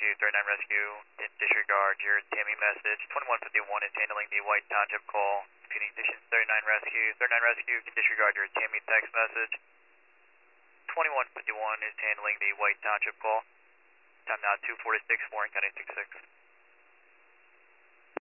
Rescue, 39 Rescue, disregard your Tammy message. 2151 is handling the White Township call. Repeating conditions, 39 Rescue. 39 Rescue, can disregard your Tammy text message. 2151 is handling the White Township call. Time now 2:46, Warren County 66.